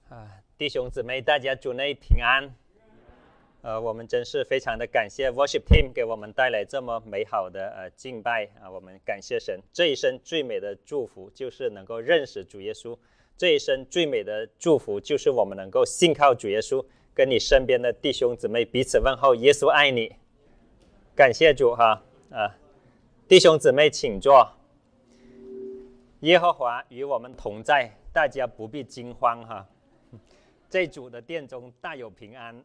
弟兄姊妹，大家主内平安。我们真是非常的感谢 Worship Team 给我们带来这么美好的敬拜我们感谢神。这一生最美的祝福就是能够认识主耶稣，这一生最美的祝福就是我们能够信靠主耶稣。跟你身边的弟兄姊妹彼此问候，耶稣爱你。感谢主弟兄姊妹请坐。耶和华与我们同在，大家不必惊慌在主的殿中大有平安。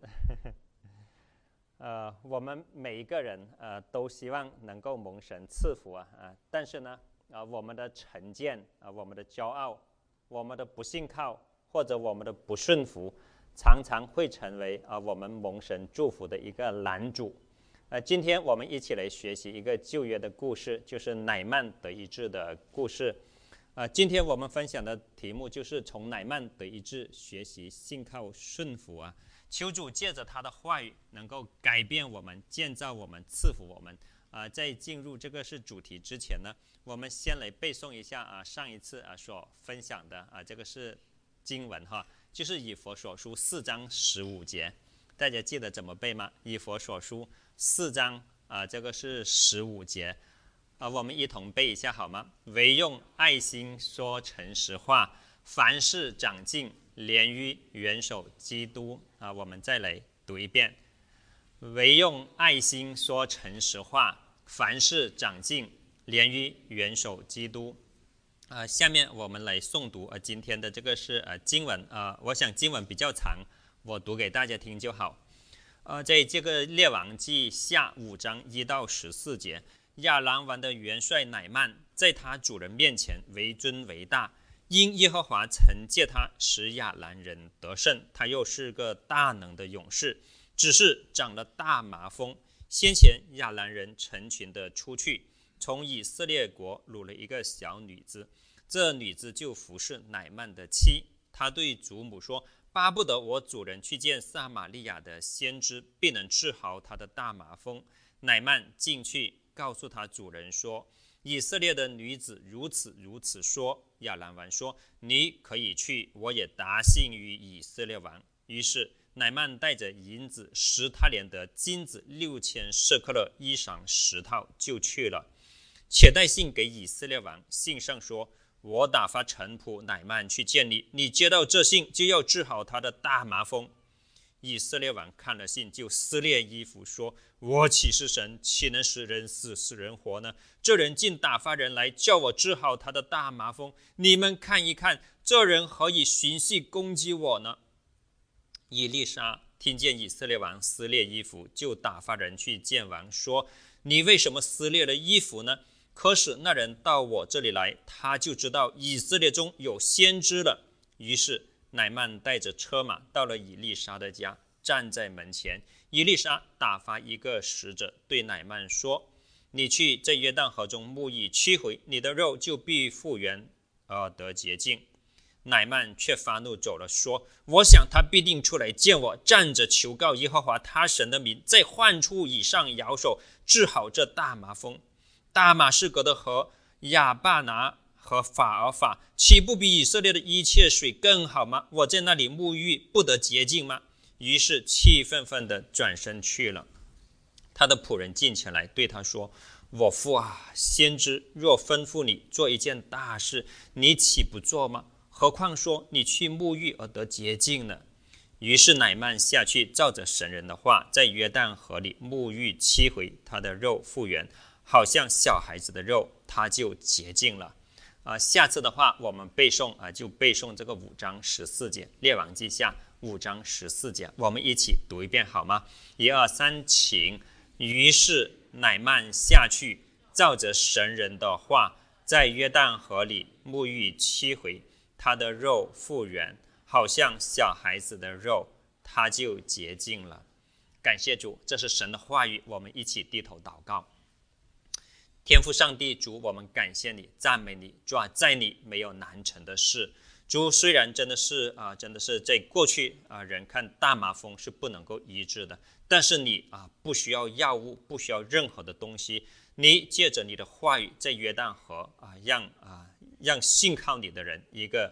我们每一个人都希望能够蒙神赐福但是呢我们的成见我们的骄傲，我们的不信靠或者我们的不顺服，常常会成为我们蒙神祝福的一个拦阻。今天我们一起来学习一个旧约的故事，就是乃縵得医治的故事。今天我们分享的题目就是从乃縵得医治学习信靠顺服求主借着他的话语能够改变我们，建造我们，赐福我们。在进入这个是主题之前呢，我们先来背诵一下上一次所分享的这个是经文就是以弗所书4章15节。大家记得怎么背吗？以弗所书4章这个是15节。我们一同背一下好吗？唯用爱心说诚实话，凡事长进，连于元首基督。我们再来读一遍：唯用爱心说诚实话，凡事长进，连于元首基督。下面我们来诵读今天的这个是经文我想经文比较长，我读给大家听就好。在这个列王记下5章1到14节，亚兰王的元帅乃縵在他主人面前为尊为大，因耶和华曾借他使亚兰人得胜，他又是个大能的勇士，只是长了大麻风。先前亚兰人成群的出去，从以色列国掳了一个小女子，这女子就服侍乃縵的妻。他对祖母说，巴不得我主人去见撒玛利亚的先知，必能治好他的大麻风。乃縵进去告诉他主人说，以色列的女子如此说。亚兰王说，你可以去，我也答信于以色列王。于是乃縵带着银子10他连得，金子6000舍客勒，衣裳10套，就去了。且带信给以色列王，信上说，我打发臣仆乃縵去见你，你接到这信，就要治好他的大麻风。以色列王看了信，就撕裂衣服说，我岂是神，岂能使人死使人活呢？这人竟打发人来叫我治好他的大麻风，你们看一看，这人何以寻隙攻击我呢？以利沙听见以色列王撕裂衣服，就打发人去见王，说，你为什么撕裂了衣服呢？可使那人到我这里来，他就知道以色列中有先知了。于是乃縵带着车马到了以利沙的家，站在门前。以利沙打发一个使者对乃縵说，你去在约旦河中沐浴7回，你的肉就必复原而得洁净。乃縵却发怒走了，说，我想他必定出来见我，站着求告耶和华他神的名，在患处以上摇手，治好这大麻风。大马士革的河亚巴拿和法尔法，岂不比以色列的一切水更好吗？我在那里沐浴，不得洁净吗？于是气愤愤地转身去了。他的仆人进前来对他说，我父先知若吩咐你做一件大事，你岂不做吗？何况说你去沐浴而得洁净呢？于是乃縵下去，照着神人的话，在约旦河里沐浴7回，他的肉复原，好像小孩子的肉，他就洁净了。下次的话我们背诵就背诵这个5章14节，列王记下5章14节，我们一起读一遍好吗？1、2、3，请。于是乃縵下去，照着神人的话，在约旦河里沐浴7回，他的肉复原，好像小孩子的肉，他就洁净了。感谢主，这是神的话语，我们一起低头祷告。天父上帝，主，我们感谢你，赞美你，主在你没有难成的事。主，虽然真的是在过去人看大麻风是不能够医治的，但是你不需要药物，不需要任何的东西，你借着你的话语，在约旦河让信靠你的人一个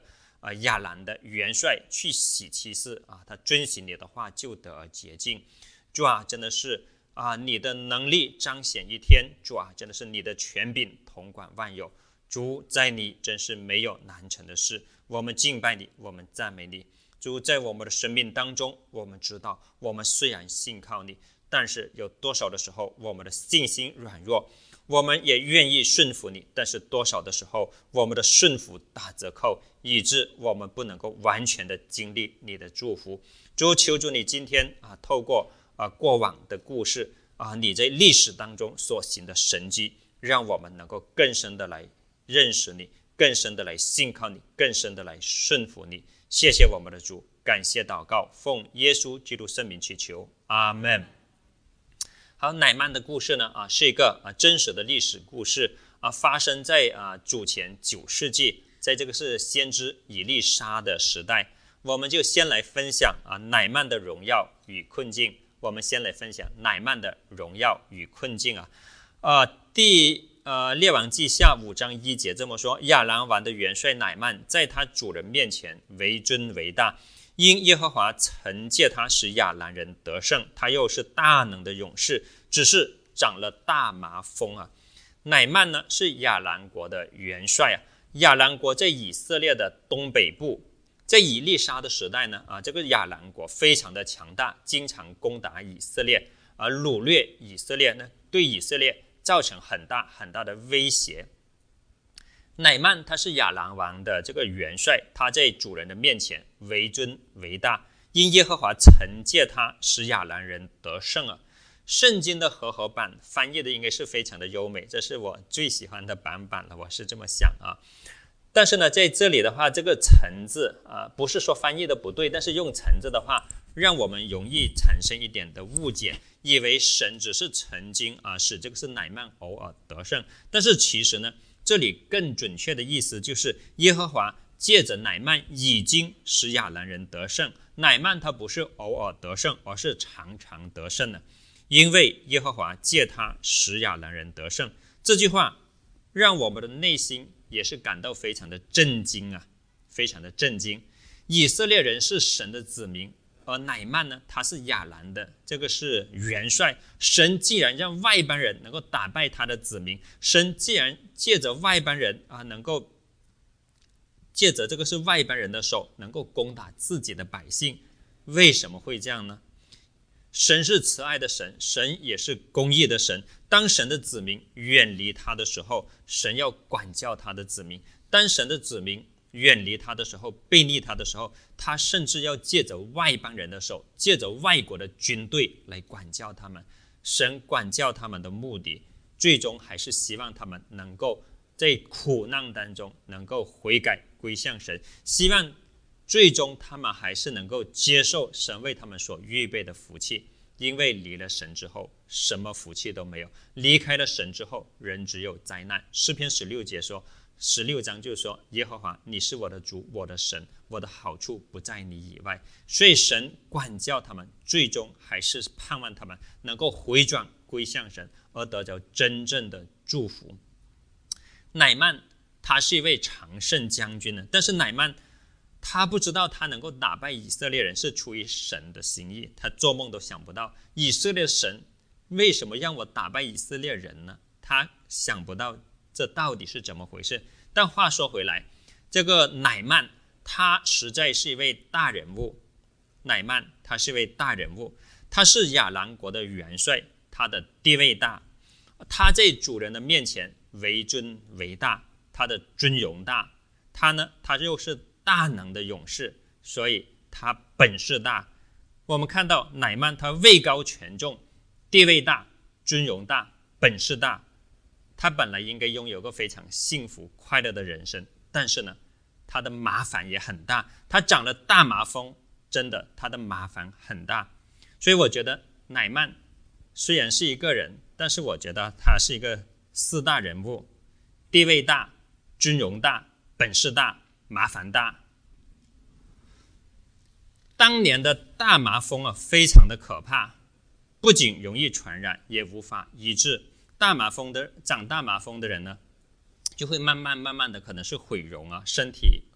亚兰的元帅去洗七次他遵行你的话就得洁净。主啊，真的是你的能力彰显一天，主啊，真的是你的权柄统管万有。主，在你真是没有难成的事。我们敬拜你，我们赞美你。主，在我们的生命当中，我们知道我们虽然信靠你，但是有多少的时候我们的信心软弱，我们也愿意顺服你，但是多少的时候我们的顺服打折扣，以致我们不能够完全的经历你的祝福。主，求主你今天透过过往的故事你在历史当中所行的神迹，让我们能够更深的来认识你，更深的来信靠你，更深的来顺服你。谢谢我们的主，感谢祷告，奉耶稣基督圣名祈求，阿们。好，乃曼的故事呢是一个真实的历史故事发生在主前9世纪，在这个是先知以利沙的时代。我们就先来分享乃曼的荣耀与困境。我们先来分享乃曼的荣耀与困境列王记下5章1节这么说：亚兰王的元帅乃曼在他主人面前为尊为大，因耶和华曾借他使亚兰人得胜，他又是大能的勇士，只是长了大麻风乃曼呢是亚兰国的元帅亚兰国在以色列的东北部，在以利沙的时代呢这个亚兰国非常的强大，经常攻打以色列掳掠以色列呢，对以色列造成很大很大的威胁。乃曼他是亚兰王的这个元帅，他在主人的面前为尊为大，因耶和华曾借他使亚兰人得胜圣经的和合版翻译的应该是非常的优美，这是我最喜欢的版本了，我是这么想但是呢，在这里的话，这个曾字不是说翻译的不对，但是用曾字的话，让我们容易产生一点的误解，以为神只是曾经使这个是乃曼偶尔得胜，但是其实呢，这里更准确的意思就是耶和华借着乃曼已经使亚兰人得胜。乃曼他不是偶尔得胜，而是常常得胜的，因为耶和华借他使亚兰人得胜。这句话让我们的内心也是感到非常的震惊非常的震惊。以色列人是神的子民，而乃曼呢，他是亚兰的这个是元帅。神既然让外邦人能够打败他的子民，神既然借着外邦人能够借着这个是外邦人的手能够攻打自己的百姓，为什么会这样呢？神是慈爱的神，神也是公义的神。当神的子民远离他的时候，神要管教他的子民；当神的子民远离他的时候，背逆他的时候，他甚至要借着外邦人的手，借着外国的军队来管教他们。神管教他们的目的，最终还是希望他们能够在苦难当中能够悔改归向神，希望最终他们还是能够接受神为他们所预备的福气。因为离了神之后什么福气都没有，离开了神之后人只有灾难。诗篇16章就说耶和华你是我的主，我的神，我的好处不在你以外。所以神管教他们，最终还是盼望他们能够回转归向神，而得着真正的祝福。乃曼他是一位常胜将军呢，但是乃曼他不知道他能够打败以色列人是出于神的心意，他做梦都想不到以色列神为什么让我打败以色列人呢？他想不到这到底是怎么回事。但话说回来，这个乃曼他实在是一位大人物。乃曼他是一位大人物，他是亚兰国的元帅，他的地位大，他在主人的面前为尊为大，他的尊荣大，他又是大能的勇士，所以他本事大。我们看到乃曼他位高权重，地位大，尊荣大，本事大，他本来应该拥有个非常幸福快乐的人生，但是呢他的麻烦也很大，他长了大麻风，真的他的麻烦很大。所以我觉得乃曼虽然是一个人，但是我觉得他是一个4大人物，地位大，尊荣大，本事大，麻烦大。当年的大麻风非常的可怕，不仅容易传染，也无法医治。长大麻风的人呢，就会慢慢的可能是毁容身体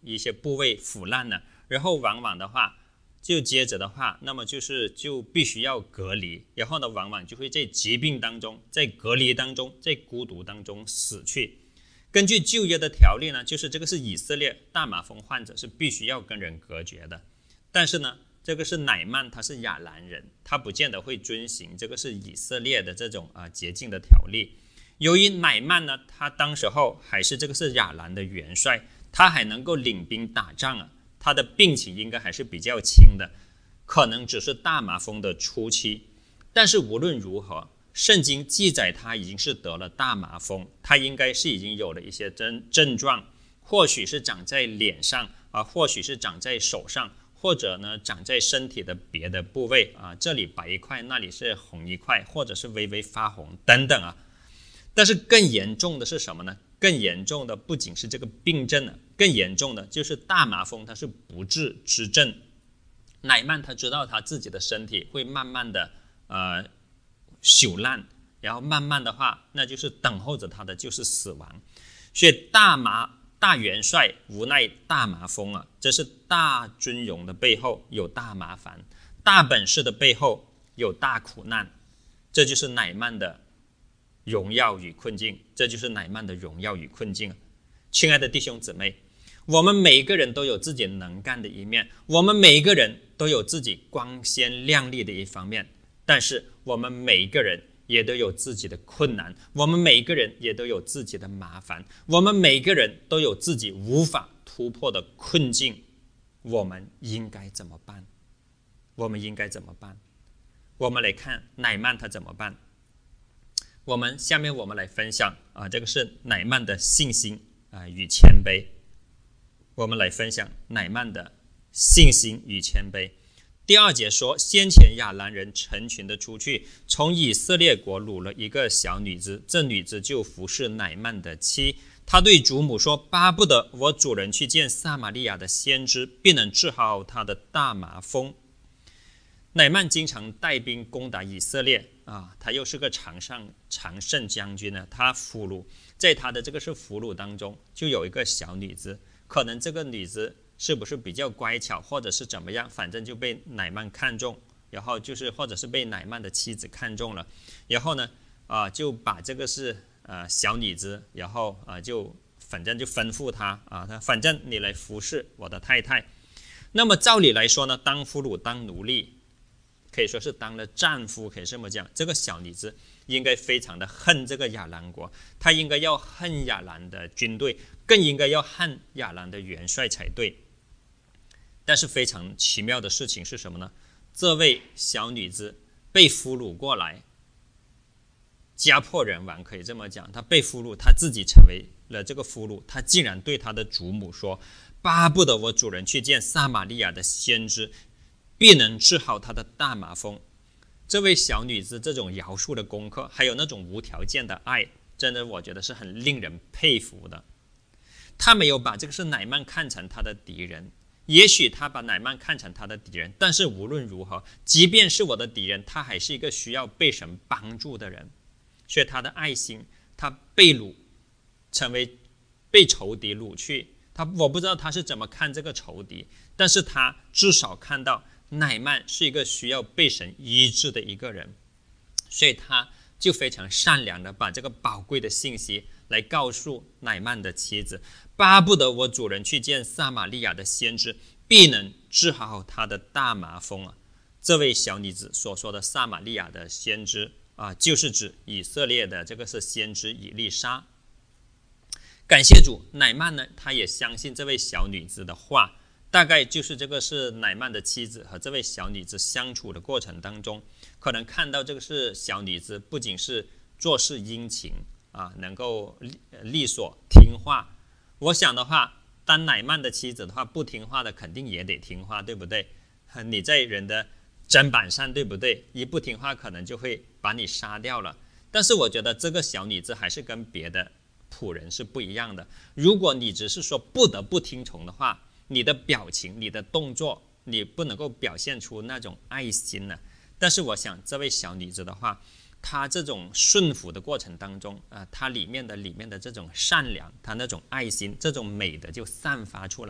一些部位腐烂了，然后往往的话就接着的话，那么就必须要隔离，然后呢往往就会在疾病当中，在隔离当中，在孤独当中死去。根据旧约的条例呢，就是这个是以色列大麻风患者是必须要跟人隔绝的，但是呢这个是乃曼，他是亚兰人，他不见得会遵行这个是以色列的这种洁净的条例。由于乃曼呢，他当时候还是这个是亚兰的元帅，他还能够领兵打仗啊，他的病情应该还是比较轻的，可能只是大麻风的初期。但是无论如何，圣经记载他已经是得了大麻风，他应该是已经有了一些症状，或许是长在脸上或许是长在手上，或者呢长在身体的别的部位这里白一块，那里是红一块，或者是微微发红等等但是更严重的是什么呢？更严重的不仅是这个病症更严重的就是大麻风，它是不治之症。乃曼他知道他自己的身体会慢慢的朽烂，然后慢慢的话，那就是等候着他的就是死亡。所以大元帅无奈大麻风这是大尊荣的背后有大麻烦，大本事的背后有大苦难，这就是乃曼的荣耀与困境，这就是乃曼的荣耀与困境。亲爱的弟兄姊妹，我们每一个人都有自己能干的一面，我们每一个人都有自己光鲜亮丽的一方面，但是我们每一个人也都有自己的困难，我们每一个人也都有自己的麻烦，我们每一个人都有自己无法突破的困境。我们应该怎么办？我们应该怎么办？我们来看乃曼他怎么办。下面我们来分享这个是乃曼的信心与谦卑。我们来分享乃曼的信心与谦卑。第2节说，先前亚兰人成群的出去，从以色列国掳了一个小女子，这女子就服侍乃曼的妻。他对主母说，巴不得我主人去见撒玛利亚的先知，必能治好他的大麻风。乃曼经常带兵攻打以色列他又是个常胜将军呢。他俘虏，在他的这个是俘虏当中就有一个小女子，可能这个女子是不是比较乖巧，或者是怎么样，反正就被乃曼看中，然后就是或者是被乃曼的妻子看中了，然后呢就把这个是小女子，然后反正就吩咐他反正你来服侍我的太太。那么照理来说呢，当俘虏当奴隶可以说是当了战夫，可以这么讲。这个小女子应该非常的恨这个亚兰国，她应该要恨亚兰的军队，更应该要恨亚兰的元帅才对。但是非常奇妙的事情是什么呢？这位小女子被俘虏过来，家破人亡，可以这么讲。她被俘虏，她自己成为了这个俘虏，她竟然对她的主母说，巴不得我主人去见撒玛利亚的先知，必能治好他的大麻风。这位小女子这种饶恕的功课，还有那种无条件的爱，真的我觉得是很令人佩服的。她没有把这个是乃曼看成他的敌人，也许他把乃曼看成他的敌人，但是无论如何，即便是我的敌人，他还是一个需要被神帮助的人。所以他的爱心，他被掳，成为被仇敌掳去，我不知道他是怎么看这个仇敌，但是他至少看到乃曼是一个需要被神医治的一个人，所以他就非常善良的把这个宝贵的信息来告诉乃曼的妻子，巴不得我主人去见撒玛利亚的先知，必能治好他的大麻风这位小女子所说的撒玛利亚的先知就是指以色列的这个是先知以利沙。感谢主，乃曼呢，他也相信这位小女子的话。大概就是这个是乃曼的妻子和这位小女子相处的过程当中，可能看到这个是小女子不仅是做事殷勤能够利索听话。我想的话，当乃曼的妻子的话，不听话的肯定也得听话，对不对？你在人的砧板上，对不对？一不听话可能就会把你杀掉了。但是我觉得这个小女子还是跟别的仆人是不一样的。如果你只是说不得不听从的话，你的表情你的动作你不能够表现出那种爱心呢。但是我想这位小女子的话，她这种顺服的过程当中她里面的这种善良，她那种爱心，这种美德就散发出来。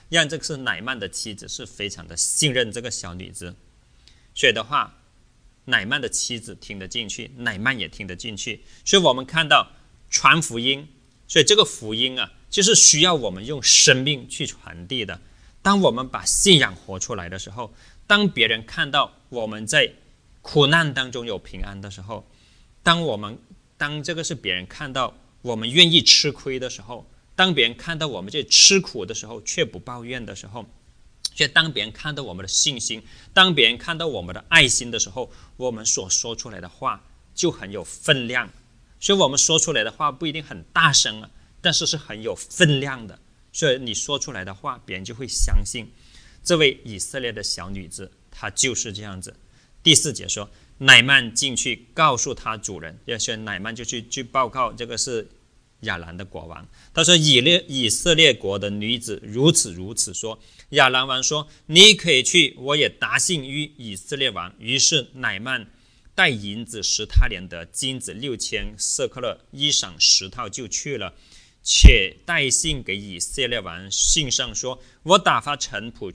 让这个是乃曼的妻子是非常的信任这个小女子，所以的话，乃曼的妻子听得进去，乃曼也听得进去。所以我们看到传福音，所以这个福音啊，就是需要我们用生命去传递的。当我们把信仰活出来的时候，当别人看到我们在苦难当中有平安的时候，当这个是别人看到我们愿意吃亏的时候，当别人看到我们这吃苦的时候却不抱怨的时候，所以当别人看到我们的信心，当别人看到我们的爱心的时候，我们所说出来的话就很有分量。所以我们说出来的话不一定很大声啊，但是是很有分量的。所以你说出来的话，别人就会相信。这位以色列的小女子，她就是这样子。第4节说，乃曼进去告诉他主人，所以乃曼就去报告这个是亚兰的国王。他说以色列国的女子如此说。亚兰王说，你可以去，我也答信于以色列王。于是乃曼带银子10他连得，金子6000舍客勒，衣裳10套就去了，且带信给以色列王，信上说，我打发臣仆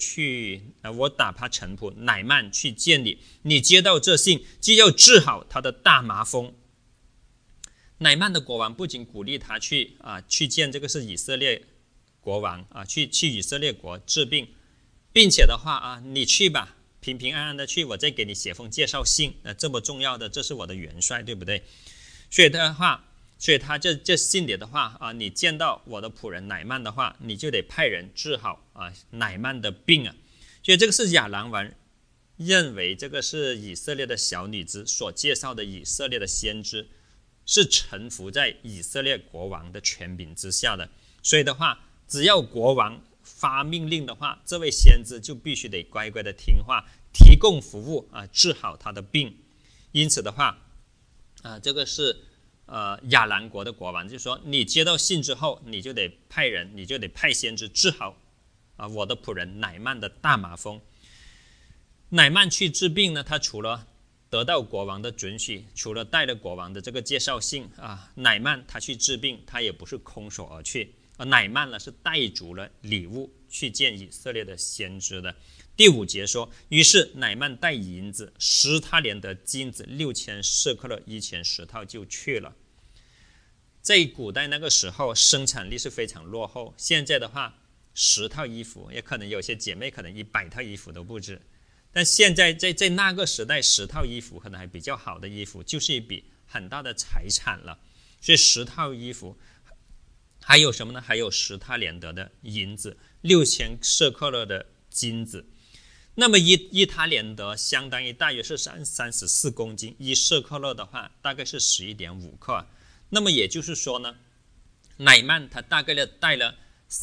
乃曼去见你，你接到这信就要治好他的大麻风。乃曼的国王不仅鼓励他去见这个是以色列国王去以色列国治病，并且的话你去吧，平平安安的去，我再给你写封介绍信。这么重要的，这是我的元帅，对不对？所以他这信里的话你见到我的仆人乃曼的话，你就得派人治好乃曼的病啊。所以这个是亚兰王认为这个是以色列的小女子所介绍的以色列的先知，是臣服在以色列国王的权柄之下的。所以的话，只要国王发命令的话，这位先知就必须得乖乖的听话，提供服务治好他的病。因此的话这个是亚兰国的国王就说，你接到信之后，你就得派人，你就得派先知治好我的仆人乃曼的大麻风。乃曼去治病呢，他除了得到国王的准许，除了带了国王的这个介绍信乃曼他去治病，他也不是空手而去，乃曼呢是带足了礼物去见以色列的先知的。第5节说，于是乃曼带银子10他连得，金子6000舍客勒，衣前10套就去了。在古代那个时候生产力是非常落后，现在的话10套衣服，也可能有些姐妹可能100套衣服都不止，但现在在那个时代10套衣服可能还比较好的衣服就是一笔很大的财产了。所以10套衣服还有什么呢？还有10他连得的银子，6000舍客勒的金子。那么一他连得相当于大约是34公斤，1舍客勒的话大概是11.5克。那么也就是说呢，乃曼他大概带了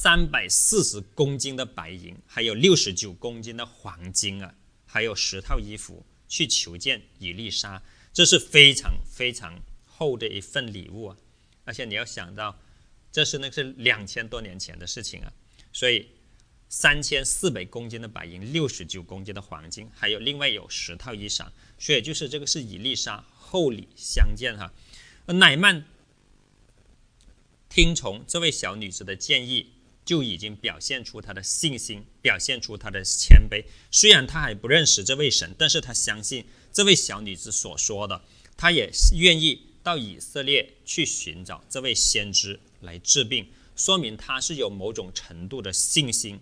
340公斤的白银，还有69公斤的黄金还有10套衣服去求见以利沙。这是非常非常厚的一份礼物而且你要想到这是2000多年前的事情所以3400公斤的白银，69公斤的黄金，还有另外有10套衣裳。所以就是这个是以利沙厚礼相见乃曼听从这位小女子的建议，就已经表现出他的信心，表现出他的谦卑。虽然他还不认识这位神，但是他相信这位小女子所说的，他也愿意到以色列去寻找这位先知来治病，说明他是有某种程度的信心。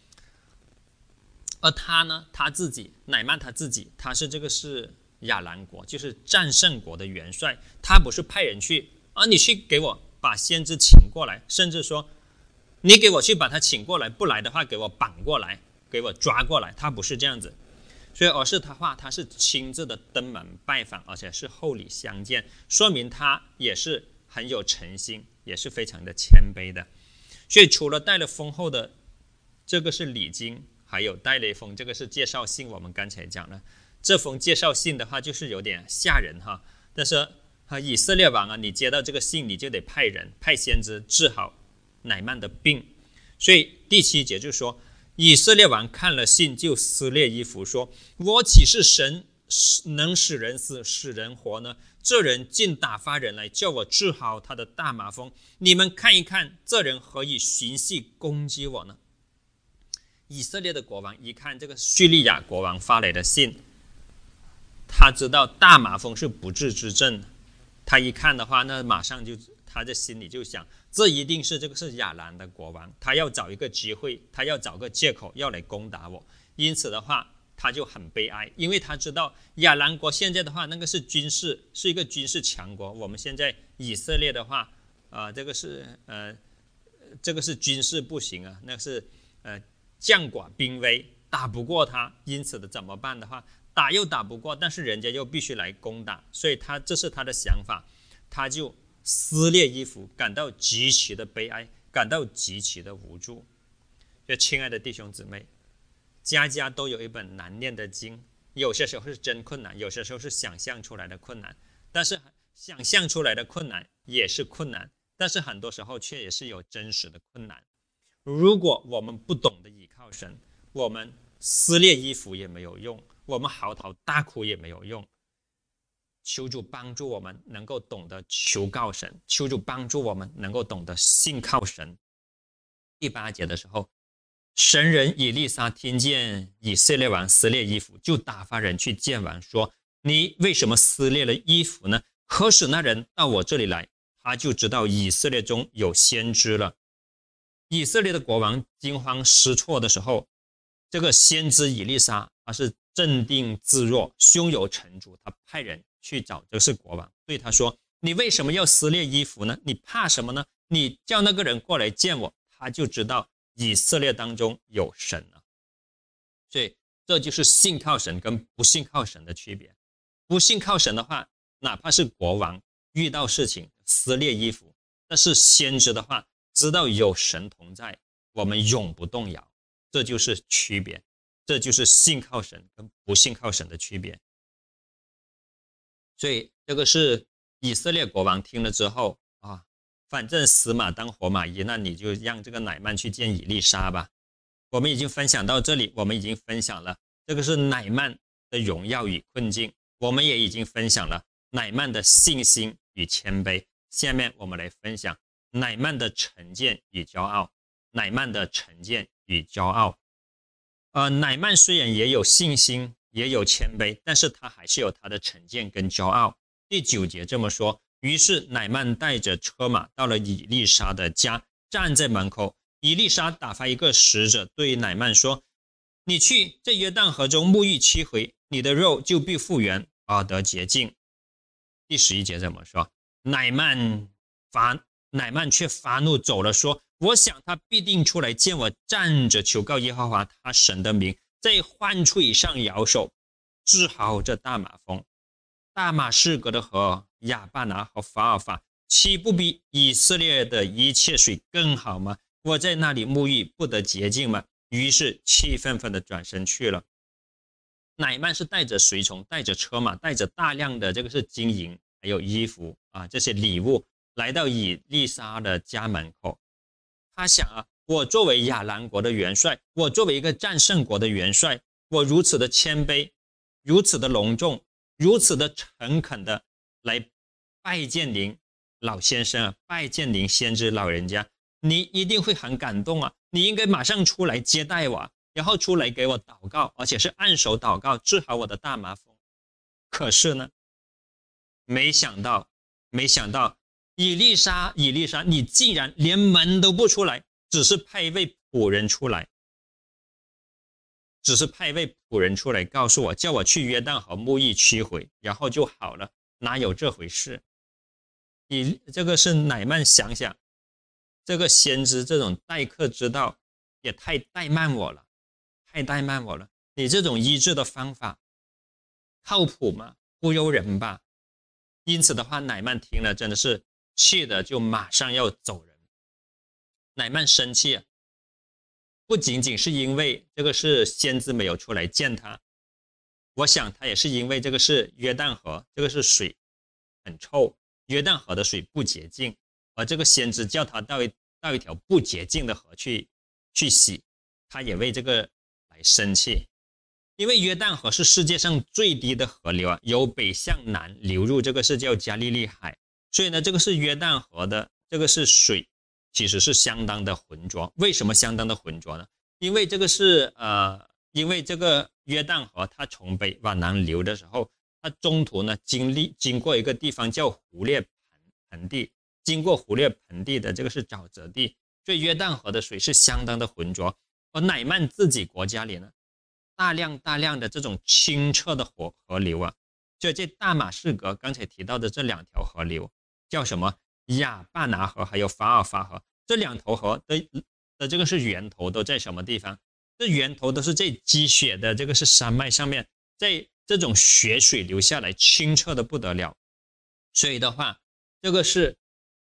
而他呢，乃曼他自己，他是这个是亚兰国，就是战胜国的元帅，他不是派人去你去给我把先知请过来，甚至说你给我去把他请过来，不来的话给我绑过来，给我抓过来，他不是这样子。所以而是他是亲自的登门拜访，而且是厚礼相见，说明他也是很有诚心，也是非常的谦卑的。所以除了带了丰厚的这个是礼金，还有带了一封这个是介绍信，我们刚才讲了这封介绍信的话就是有点吓人但是以色列王你接到这个信，你就得派先知治好乃曼的病。所以第7节就说，以色列王看了信，就撕裂衣服说，我岂是神能使人死使人活呢？这人竟打发人来叫我治好他的大麻风，你们看一看，这人何以寻隙攻击我呢？ 以色列的国王一看这个叙利亚国王发来的信，他知道大麻风是不治之症，他一看的话，那马上就他的心里就想，这一定是这个是亚兰的国王，他要找一个机会，他要找个借口要来攻打我。因此的话，他就很悲哀，因为他知道亚兰国现在的话，那个是一个军事强国。我们现在以色列的话，这个是军事不行啊，那是将寡兵微，打不过他。因此的怎么办的话，打又打不过，但是人家又必须来攻打，所以这是他的想法，他就撕裂衣服，感到极其的悲哀，感到极其的无助。所以亲爱的弟兄姊妹，家家都有一本难念的经，有些时候是真困难，有些时候是想象出来的困难，但是想象出来的困难也是困难，但是很多时候却也是有真实的困难。如果我们不懂得依靠神，我们撕裂衣服也没有用，我们嚎啕大哭也没有用。求主帮助我们能够懂得求告神，求主帮助我们能够懂得信靠神。第8节的时候，神人以利沙听见以色列王撕裂衣服，就打发人去见王，说：你为什么撕裂了衣服呢？可使那人到我这里来，他就知道以色列中有先知了。以色列的国王惊慌失措的时候，这个先知以利沙他是镇定自若，胸有成竹，他派人去找这是国王，对他说：你为什么要撕裂衣服呢？你怕什么呢？你叫那个人过来见我，他就知道以色列当中有神了。所以这就是信靠神跟不信靠神的区别。不信靠神的话，哪怕是国王遇到事情撕裂衣服，但是先知的话知道有神同在，我们永不动摇。这就是区别，这就是信靠神跟不信靠神的区别。所以这个是以色列国王听了之后反正死马当活马医，那你就让这个乃縵去见以利沙吧。我们已经分享到这里，我们已经分享了这个是乃縵的荣耀与困境，我们也已经分享了乃縵的信心与谦卑。下面我们来分享乃縵的成见与骄傲。乃縵的成见与骄傲。乃縵虽然也有信心，也有谦卑，但是他还是有他的成见跟骄傲。第9节这么说：于是乃縵带着车马到了以利沙的家，站在门口。以利沙打发一个使者对乃縵说：你去在约旦河中沐浴7回，你的肉就必复原，得洁净。第11节这么说：乃縵却发怒走了，说：我想他必定出来见我，站着求告耶和华他神的名，在患处以上摇手，治好这大麻风。大马士革的河亚巴拿和法尔法，岂不比以色列的一切水更好吗？我在那里沐浴不得洁净吗？于是气愤愤地转身去了。乃縵是带着随从，带着车马，带着大量的这个是金银还有衣服这些礼物，来到以利沙的家门口。他想我作为亚兰国的元帅，我作为一个战胜国的元帅，我如此的谦卑，如此的隆重，如此的诚恳的来拜见您老先生拜见您先知老人家，你一定会很感动你应该马上出来接待我，然后出来给我祷告，而且是按手祷告，治好我的大麻风。可是呢，没想到以利沙，你竟然连门都不出来，只是派一位仆人出来，告诉我，叫我去约旦河沐浴7回，然后就好了，哪有这回事？这个是乃縵想想，这个先知这种待客之道也太怠慢我了，你这种医治的方法靠谱吗？忽悠人吧。因此的话，乃縵听了真的是气的就马上要走人。乃縵生气不仅仅是因为这个是先知没有出来见他，我想他也是因为这个是约旦河，这个是水很臭，约旦河的水不洁净，而这个先知叫他到一条不洁净的河去洗，他也为这个来生气。因为约旦河是世界上最低的河流由北向南流入，这个是叫加利利海，所以呢，这个是约旦河的这个是水其实是相当的浑浊。为什么相当的浑浊呢？ 为这个是因为这个约旦河它从北往南流的时候，它中途呢经过一个地方叫胡列盆地，经过胡列盆地的这个是沼泽地，所以约旦河的水是相当的浑浊。而乃曼自己国家里呢，大量的这种清澈的河流啊，所以这大马士革刚才提到的这2条河流叫什么？亚巴拿河还有法尔法河，这2头河的这个是源头都在什么地方？这源头都是在积雪的这个是山脉上面，在这种雪水流下来，清澈的不得了。所以的话，这个是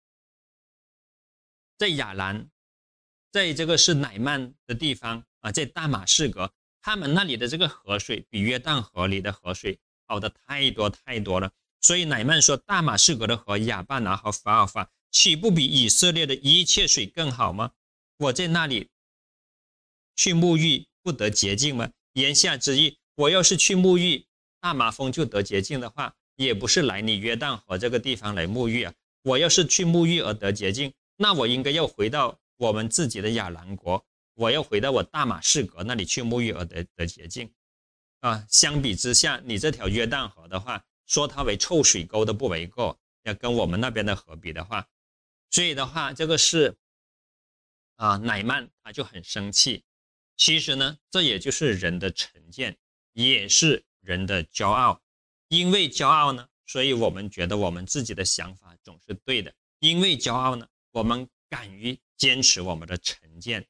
在亚兰，在这个是乃曼的地方啊，在大马士革，他们那里的这个河水比约旦河里的河水好的太多了。所以乃曼说，大马士革的河亚巴拿和法尔法岂不比以色列的一切水更好吗？我在那里去沐浴不得洁净吗？言下之意，我要是去沐浴大麻风就得洁净的话，也不是来你约旦河这个地方来沐浴啊。我要是去沐浴而得洁净，那我应该要回到我们自己的亚兰国，我要回到我大马士革那里去沐浴而得洁净啊。相比之下，你这条约旦河的话，说它为臭水沟都不为过，要跟我们那边的河比的话，所以的话，这个是乃曼他就很生气。其实呢，这也就是人的成见，也是人的骄傲。因为骄傲呢，所以我们觉得我们自己的想法总是对的。因为骄傲呢，我们敢于坚持我们的成见。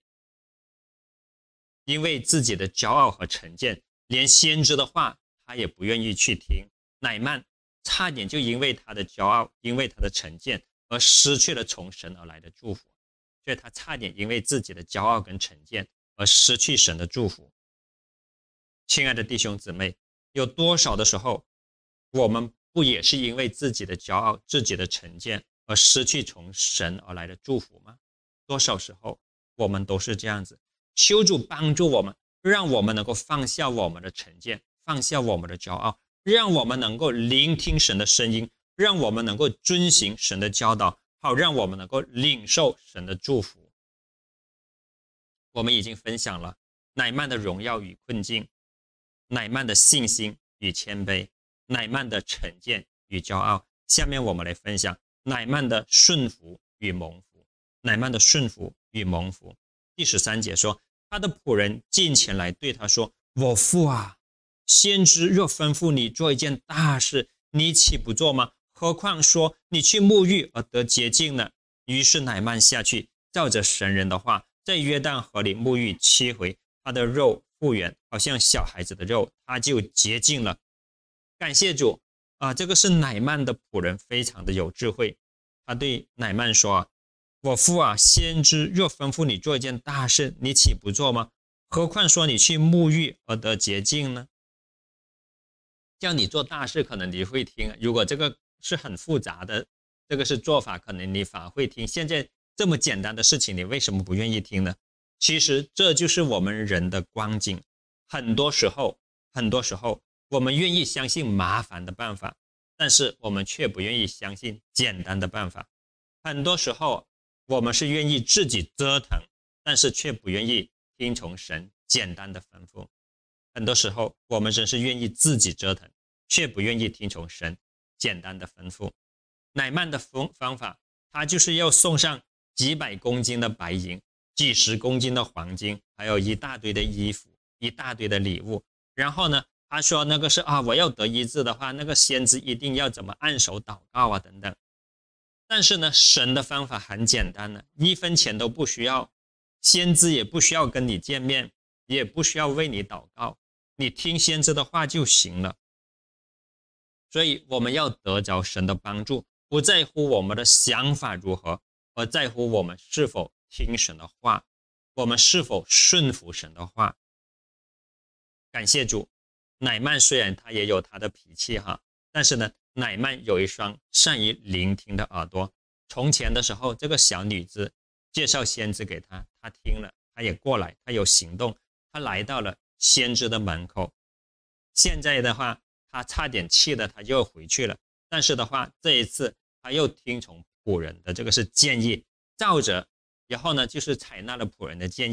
因为自己的骄傲和成见，连先知的话他也不愿意去听。乃曼差点就因为他的骄傲，因为他的成见而失去了从神而来的祝福，所以他差点因为自己的骄傲跟成见而失去神的祝福。亲爱的弟兄姊妹，有多少的时候我们不也是因为自己的骄傲，自己的成见而失去从神而来的祝福吗？多少时候我们都是这样子。求主帮助我们，让我们能够放下我们的成见，放下我们的骄傲，让我们能够聆听神的声音，让我们能够遵行神的教导，好让我们能够领受神的祝福。我们已经分享了乃曼的荣耀与困境，乃曼的信心与谦卑，乃曼的成见与骄傲。下面我们来分享乃曼的顺服与蒙福。乃曼的顺服与蒙福。第13节说，他的仆人进前来对他说，我父啊，先知若吩咐你做一件大事，你岂不做吗？何况说你去沐浴而得洁净呢？于是乃曼下去，照着神人的话，在约旦河里沐浴7回，他的肉复原，好像小孩子的肉，他就洁净了。感谢主啊！这个是乃曼的仆人，非常的有智慧。他对乃曼说，我父啊，先知若吩咐你做一件大事，你岂不做吗？何况说你去沐浴而得洁净呢？叫你做大事，可能你会听，如果这个是很复杂的，这个是做法，可能你反而会听。现在这么简单的事情，你为什么不愿意听呢？其实这就是我们人的光景。很多时候我们愿意相信麻烦的办法，但是我们却不愿意相信简单的办法。很多时候我们是愿意自己折腾，但是却不愿意听从神简单的吩咐。很多时候我们真是愿意自己折腾，却不愿意听从神简单的吩咐。乃曼的方法，他就是要送上几百公斤的白银，几十公斤的黄金，还有一大堆的衣服，一大堆的礼物。然后呢，他说那个是我要得医治的话，那个先知一定要怎么按手祷告啊等等。但是呢，神的方法很简单呢，1分钱都不需要，先知也不需要跟你见面，也不需要为你祷告，你听先知的话就行了。所以我们要得着神的帮助，不在乎我们的想法如何，而在乎我们是否听神的话，我们是否顺服神的话。感谢主，乃曼虽然他也有他的脾气但是呢，乃曼有一双善于聆听的耳朵。从前的时候，这个小女子介绍先知给他，他听了，他也过来，他有行动，他来到了先知的门口。现在的话，他差点气的他就回去了，但是的话，这一次他又听从仆人的这个是建议，照着，然后呢就是采纳了仆人的建议，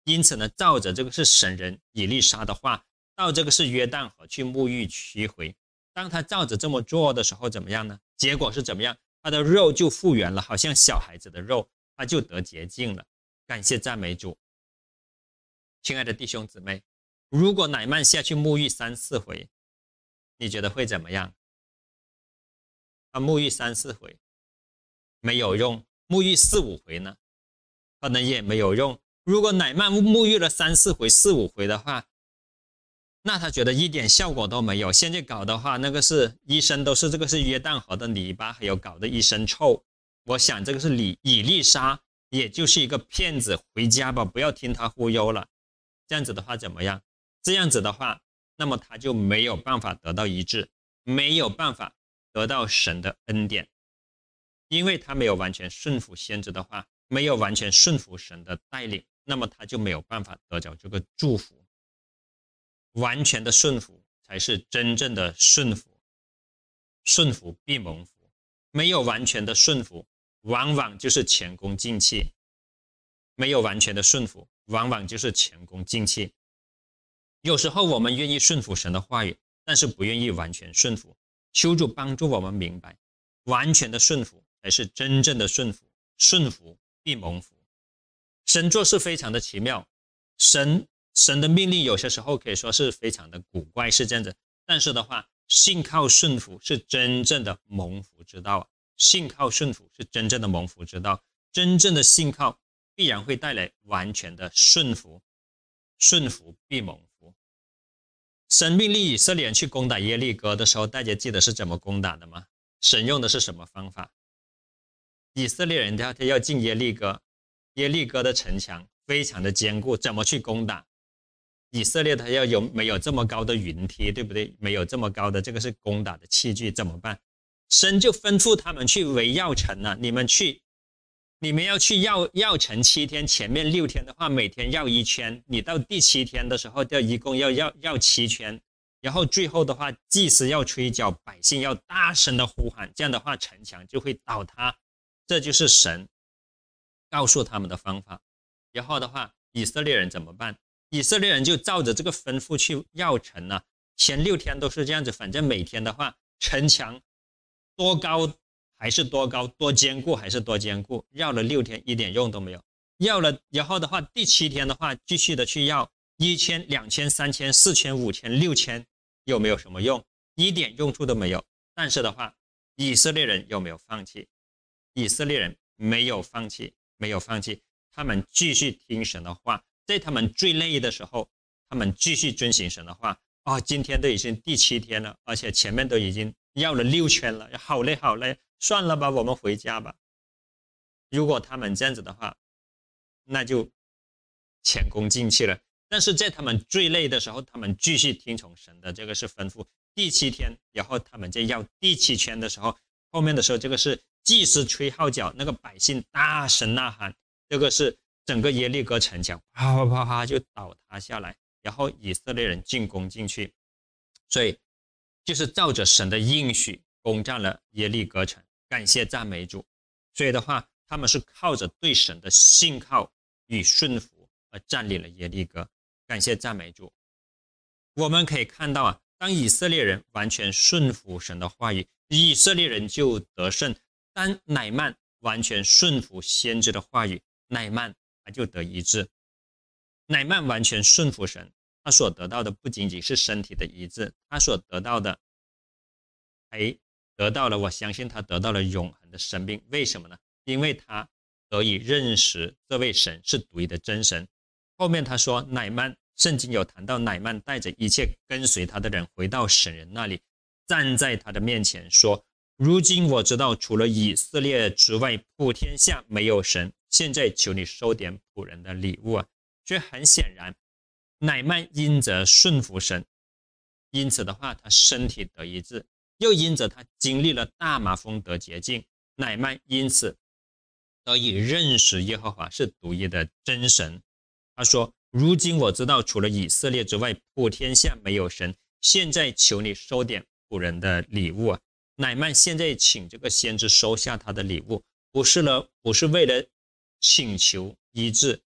因此呢，照着这个是神人以利沙的话，到这个是约旦河去沐浴7回。当他照着这么做的时候怎么样呢？结果是怎么样？他的肉就复原了，好像小孩子的肉，他就得洁净了。感谢赞美主。亲爱的弟兄姊妹，如果乃縵下去沐浴3、4回，你觉得会怎么样？他沐浴3、4回没有用，沐浴4、5回呢，可能也没有用。如果乃縵沐浴了3、4回、4、5回的话，那他觉得一点效果都没有。现在搞的话，那个是医生都是这个是约旦河的泥巴，还有搞得一身臭。我想这个是以利沙，也就是一个骗子，回家吧，不要听他忽悠了。这样子的话怎么样？这样子的话，那么他就没有办法得到医治，没有办法得到神的恩典，因为他没有完全顺服先知的话，没有完全顺服神的带领，那么他就没有办法得着这个祝福。完全的顺服才是真正的顺服，顺服必蒙福。没有完全的顺服，往往就是前功尽弃。没有完全的顺服，往往就是前功尽弃。有时候我们愿意顺服神的话语，但是不愿意完全顺服。求主帮助我们明白，完全的顺服才是真正的顺服，顺服必蒙福。神做事非常的奇妙，神的命令有些时候可以说是非常的古怪，是这样子。但是的话，信靠顺服是真正的蒙福之道，信靠顺服是真正的蒙福之道。真正的信靠必然会带来完全的顺服，顺服必蒙福。神命令以色列人去攻打耶利哥的时候，大家记得是怎么攻打的吗？神用的是什么方法？以色列人他要进耶利哥，耶利哥的城墙非常的坚固，怎么去攻打？以色列他要没有这么高的云梯，对不对？没有这么高的这个是攻打的器具，怎么办？神就吩咐他们去围绕城了，你们要去绕城7天，前面6天的话每天绕1圈，你到第7天的时候一共要绕7圈，然后最后的话祭司要吹角，百姓要大声的呼喊，这样的话城墙就会倒塌。这就是神告诉他们的方法。然后的话以色列人怎么办？以色列人就照着这个吩咐去绕城了，前6天都是这样子，反正每天的话城墙多高还是多高，多坚固还是多坚固，绕了6天一点用都没有。绕了，然后的话第7天的话继续的去绕1圈、2圈、3圈、4圈、5圈、6圈，有没有什么用？一点用处都没有。但是的话以色列人有没有放弃？以色列人没有放弃，没有放弃，他们继续听神的话，在他们最累的时候，他们继续遵行神的话。今天都已经第7天了，而且前面都已经绕了6圈了，好累好累，算了吧，我们回家吧。如果他们这样子的话，那就前功尽弃了。但是在他们最累的时候，他们继续听从神的这个是吩咐。第7天，然后他们在绕第7圈的时候，后面的时候这个是祭司吹号角，那个百姓大声呐喊，这个是整个耶利哥城墙啪啪啪啪就倒塌下来，然后以色列人进攻进去。所以就是照着神的应许攻占了耶利哥城，感谢赞美主。所以的话他们是靠着对神的信靠与顺服而占领了耶利哥，感谢赞美主。我们可以看到当以色列人完全顺服神的话语，以色列人就得胜。当乃縵完全顺服先知的话语，乃縵他就得医治。乃縵完全顺服神，他所得到的不仅仅是身体的医治，他所得到的还得到了，我相信他得到了永恒的生命。为什么呢？因为他得以认识这位神是独一的真神。后面他说乃縵，圣经有谈到乃縵带着一切跟随他的人回到神人那里，站在他的面前说，如今我知道除了以色列之外，普天下没有神，现在求你收点仆人的礼物。所以很显然乃縵因着顺服神，因此的话他身体得医治，又因着他经历了大麻风得洁净，乃縵因此得以认识耶和华是独一的真神。他说，如今我知道除了以色列之外，普天下没有神，现在求你收点仆人的礼物。乃縵现在请这个先知收下他的礼物，不是为了请求医治，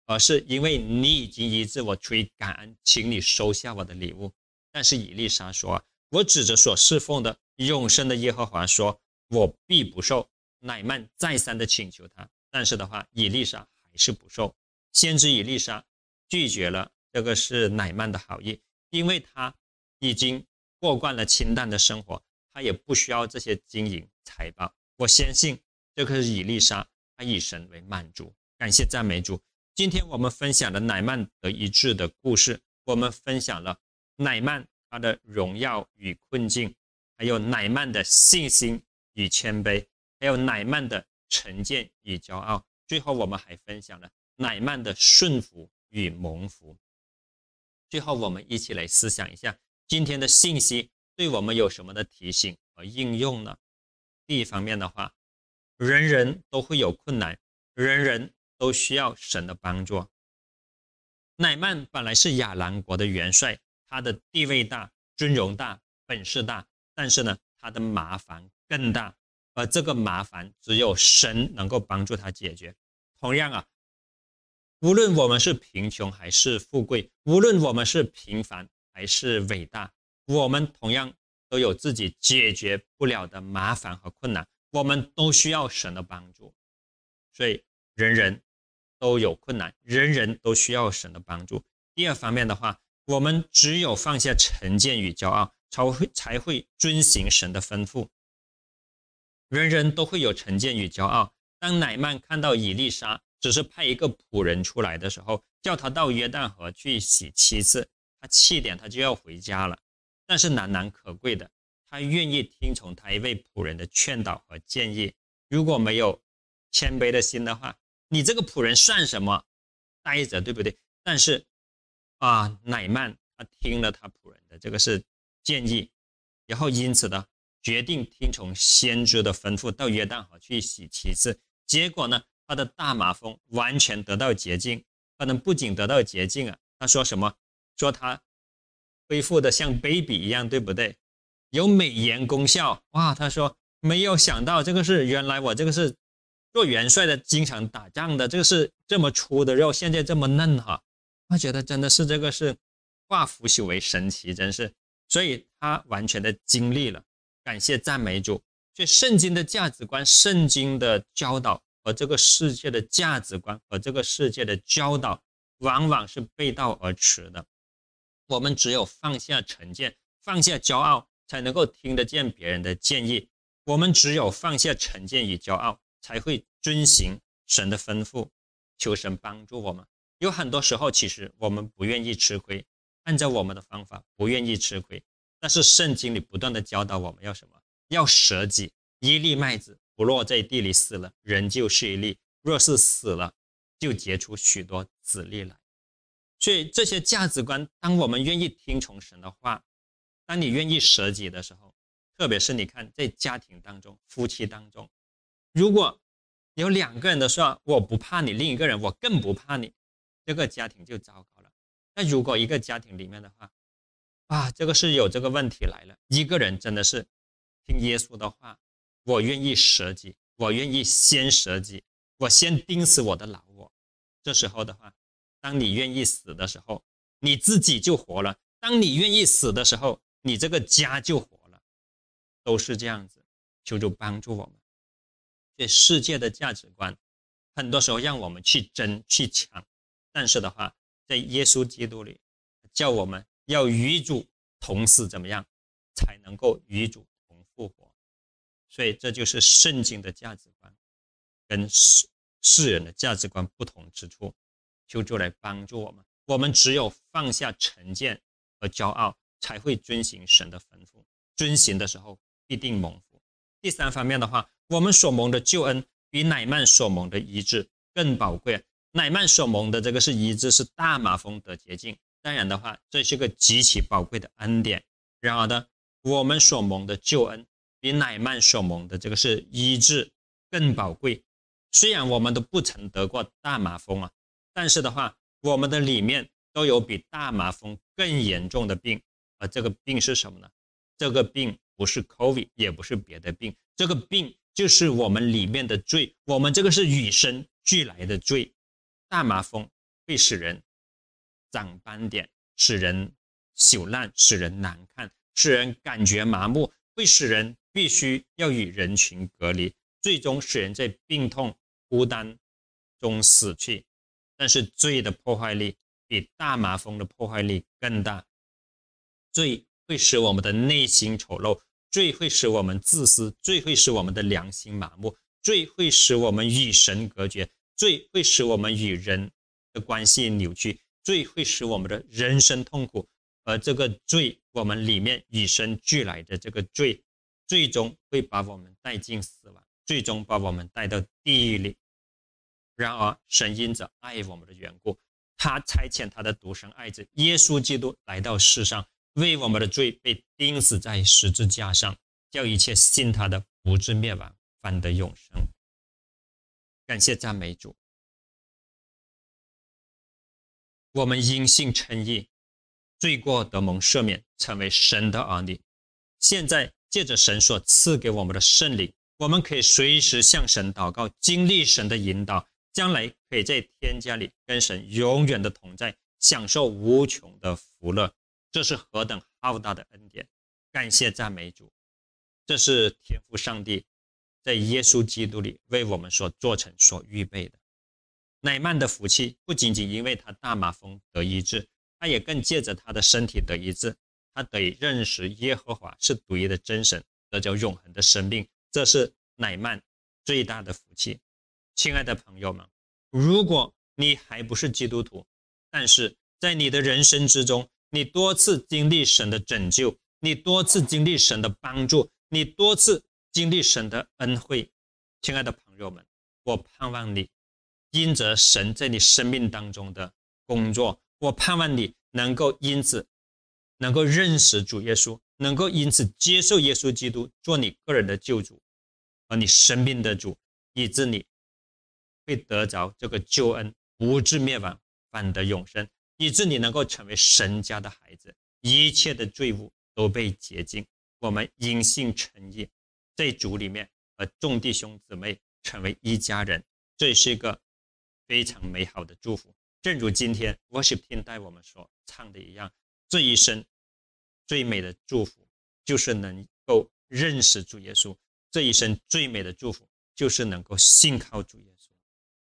而是因为你已经医治我，出于感恩，请你收下我的礼物。但是以利沙说，我指着所侍奉的永生的耶和华说，我必不受。乃曼再三的请求他，但是的话，以利沙还是不受。先知以利沙拒绝了这个是乃曼的好意，因为他已经过惯了清淡的生活，他也不需要这些金银财宝。我相信这个是以利沙，他以神为满足。感谢赞美主。今天我们分享了乃曼得医治的故事，我们分享了乃曼他的荣耀与困境，还有乃曼的信心与谦卑，还有乃曼的成见与骄傲。最后我们还分享了乃曼的顺服与蒙福。最后我们一起来思想一下今天的信息对我们有什么的提醒和应用呢？第一方面的话，人人都会有困难，人人都需要神的帮助。乃曼本来是亚兰国的元帅，他的地位大，尊荣大，本事大，但是呢，他的麻烦更大，而这个麻烦只有神能够帮助他解决。同样啊，无论我们是贫穷还是富贵，无论我们是平凡还是伟大，我们同样都有自己解决不了的麻烦和困难，我们都需要神的帮助。所以人人都有困难，人人都需要神的帮助。第二方面的话，我们只有放下成见与骄傲，才会遵行神的吩咐。人人都会有成见与骄傲。当乃曼看到以利沙只是派一个仆人出来的时候，叫他到约旦河去洗7次，他7点他就要回家了。但是难能可贵的，他愿意听从他一位仆人的劝导和建议。如果没有谦卑的心的话，你这个仆人算什么？呆着，对不对？但是乃曼他听了他仆人的这个是建议，然后因此呢，决定听从先知的吩咐，到约旦河去洗7次。结果呢，他的大麻风完全得到洁净。可能不仅得到洁净啊，他说什么？说他恢复的像 baby 一样，对不对？有美颜功效。哇，他说没有想到这个是原来我这个是做元帅的，经常打仗的，这个是这么粗的肉，现在这么嫩哈。他觉得真的是这个是化腐朽为神奇，真是。所以他完全的经历了。感谢赞美主。所以圣经的价值观，圣经的教导和这个世界的价值观和这个世界的教导往往是背道而驰的。我们只有放下成见，放下骄傲，才能够听得见别人的建议。我们只有放下成见与骄傲，才会遵行神的吩咐。求神帮助我们。有很多时候其实我们不愿意吃亏，按照我们的方法不愿意吃亏，但是圣经里不断的教导我们要什么？要舍己。一粒麦子不落在地里死了，仍旧是一粒，若是死了，就结出许多子粒来。所以这些价值观，当我们愿意听从神的话，当你愿意舍己的时候，特别是你看在家庭当中，夫妻当中，如果有2个人的说我不怕你，另一个人我更不怕你，这个家庭就糟糕了。那如果一个家庭里面的话，这个是有这个问题来了，一个人真的是听耶稣的话，我愿意舍己，我愿意先舍己，我先钉死我的老我。这时候的话，当你愿意死的时候，你自己就活了；当你愿意死的时候，你这个家就活了。都是这样子。求主帮助我们。这世界的价值观很多时候让我们去争去抢，但是的话，在耶稣基督里叫我们要与主同死，怎么样才能够与主同复活。所以这就是圣经的价值观跟世人的价值观不同之处。求主来帮助我们。我们只有放下成见和骄傲，才会遵行神的吩咐。遵行的时候必定蒙福。第3方面的话，我们所蒙的救恩比乃曼所蒙的医治更宝贵。乃曼所蒙的这个是医治，是大麻风得洁净，当然的话，这是个极其宝贵的恩典。然而呢，我们所蒙的救恩比乃曼所蒙的这个是医治更宝贵。虽然我们都不曾得过大麻风啊，但是的话，我们的里面都有比大麻风更严重的病。而这个病是什么呢？这个病不是 COVID， 也不是别的病，这个病就是我们里面的罪，我们这个是与生俱来的罪。大麻风会使人长斑点，使人朽烂，使人难看，使人感觉麻木，会使人必须要与人群隔离，最终使人在病痛、孤单中死去。但是罪的破坏力比大麻风的破坏力更大，罪会使我们的内心丑陋，罪会使我们自私，罪会使我们的良心麻木，罪会使我们与神隔绝，罪会使我们与人的关系扭曲，罪会使我们的人生痛苦。而这个罪，我们里面与生俱来的这个罪，最终会把我们带进死亡，最终把我们带到地狱里。然而神因着爱我们的缘故，他差遣他的独生爱子耶稣基督来到世上，为我们的罪被钉死在十字架上，叫一切信他的不至灭亡，反得永生。感谢赞美主。我们因信称义，罪过得蒙赦免，成为神的儿女。现在借着神所赐给我们的圣灵，我们可以随时向神祷告，经历神的引导，将来可以在天家里跟神永远的同在，享受无穷的福乐。这是何等浩大的恩典！感谢赞美主。这是天父上帝在耶稣基督里为我们所做成、所预备的。乃曼的福气不仅仅因为他大麻风得医治，他也更借着他的身体得医治，他得以认识耶和华是独一的真神，得着永恒的生命。这是乃曼最大的福气。亲爱的朋友们，如果你还不是基督徒，但是在你的人生之中，你多次经历神的拯救，你多次经历神的帮助，你多次经历神的恩惠，亲爱的朋友们，我盼望你因着神在你生命当中的工作，我盼望你能够因此能够认识主耶稣，能够因此接受耶稣基督做你个人的救主和你生命的主，以致你会得着这个救恩，不至灭亡，反得永生，以致你能够成为神家的孩子，一切的罪恶都被洁净。我们因信称义，在主里面和众弟兄姊妹成为一家人，这是一个非常美好的祝福。正如今天 worship team 带我们所唱的一样，这一生最美的祝福就是能够认识主耶稣，这一生最美的祝福就是能够信靠主耶稣。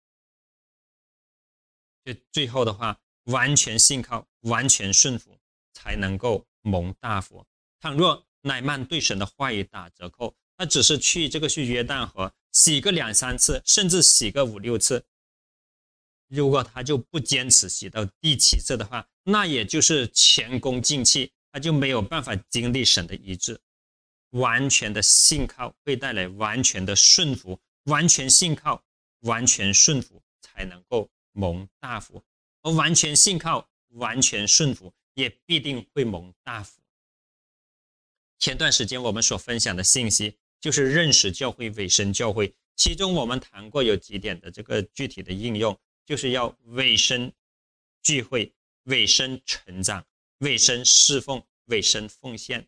最后的话，完全信靠，完全顺服，才能够蒙大福。倘若乃曼对神的话语打折扣，他只是去约旦河洗个2-3次，甚至洗个5-6次，如果他就不坚持洗到第7次的话，那也就是前功尽弃，他就没有办法经历神的医治。完全的信靠会带来完全的顺服，完全信靠，完全顺服才能够蒙大福，而完全信靠，完全顺服也必定会蒙大福。前段时间我们所分享的信息就是认识教会、委身教会，其中我们谈过有几点的这个具体的应用，就是要委身聚会、委身成长、委身侍奉、委身奉献，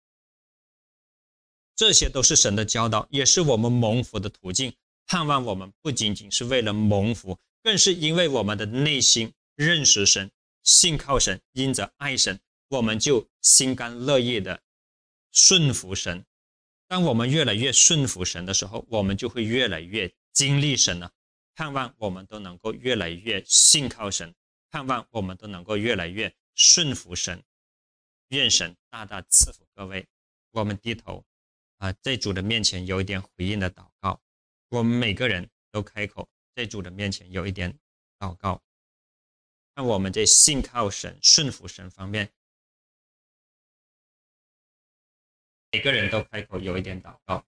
这些都是神的教导，也是我们蒙福的途径。盼望我们不仅仅是为了蒙福，更是因为我们的内心认识神、信靠神，因着爱神，我们就心甘乐意的顺服神。当我们越来越顺服神的时候，我们就会越来越经历神了。盼望我们都能够越来越信靠神，盼望我们都能够越来越顺服神。愿神大大赐福各位。我们低头在主的面前有一点回应的祷告，我们每个人都开口在主的面前有一点祷告，让我们在信靠神、顺服神方面，每个人都开口有一点祷告。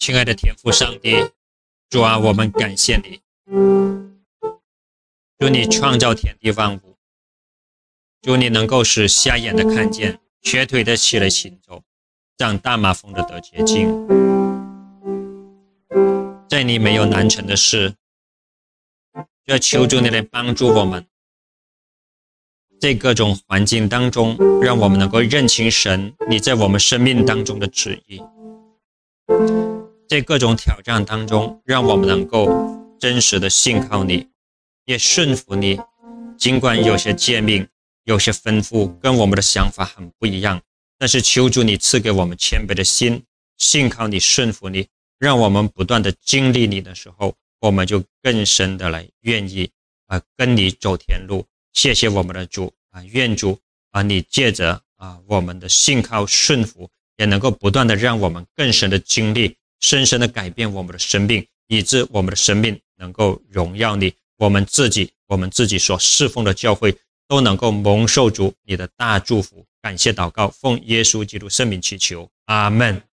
亲爱的天父上帝，主啊，我们感谢你，主你创造天地万物，主你能够使瞎眼的看见，瘸腿的起来行走，长大麻风的得洁净，在你没有难成的事，要求主你来帮助我们，在各种环境当中，让我们能够认清神你在我们生命当中的旨意，在各种挑战当中，让我们能够真实的信靠你，也顺服你，尽管有些诫命有些吩咐跟我们的想法很不一样，但是求主你赐给我们谦卑的心，信靠你，顺服你，让我们不断的经历你的时候，我们就更深的来愿意跟你走天路。谢谢我们的主愿主你借着我们的信靠顺服，也能够不断的让我们更深的经历，深深的改变我们的生命，以致我们的生命能够荣耀你，我们自己所侍奉的教会都能够蒙受主你的大祝福。感谢祷告，奉耶稣基督圣名祈求，阿们。